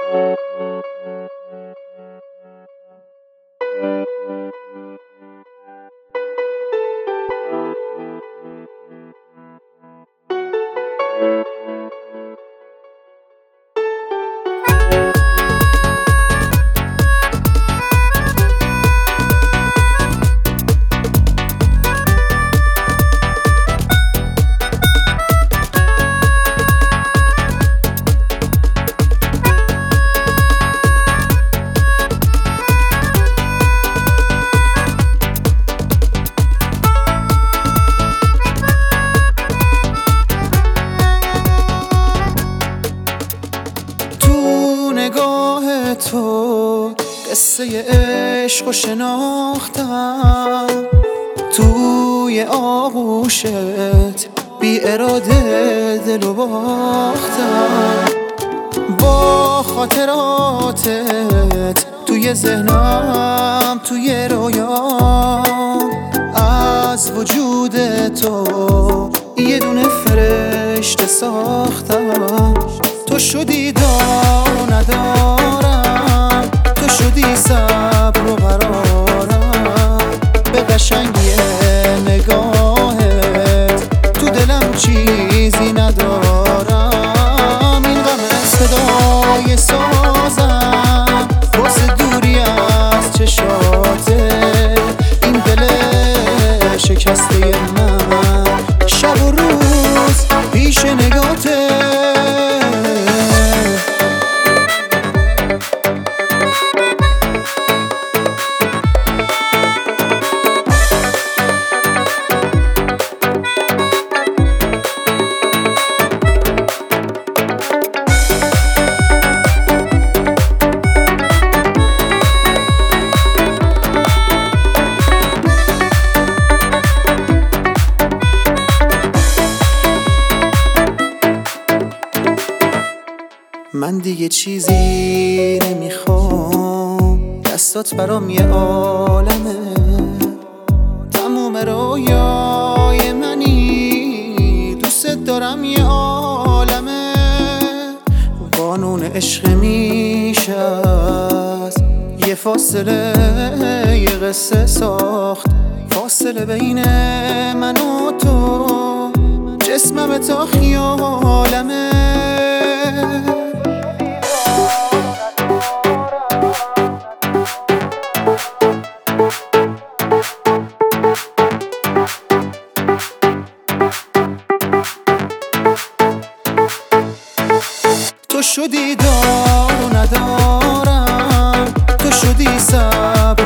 نگاه تو قصه عشق و شناختم، توی آغوشت بی اراده دلو باختم. با خاطراتت توی ذهنم، توی رویام، از وجود تو یه دونه فرشته ساختم. تو شدی دار و ندارم، تو شدی صبر و قرارم. به قشنگی نگاهت تو دلم چیزی ندارم. این غم صدای سازم واسه دوری از چشاته، این دل شکسته من شب و روز پیش نگاته. من دیگه چیزی نمیخوام، دستات برام یه عالمه. تموم رویای منی، دوست دارم یه عالمه. قانون عشق میشست یه فاصله، یه قصه ساخت فاصله بین من و تو. جسمم تا خیالمه، تو شدی دار و ندارم، تو شدی صبر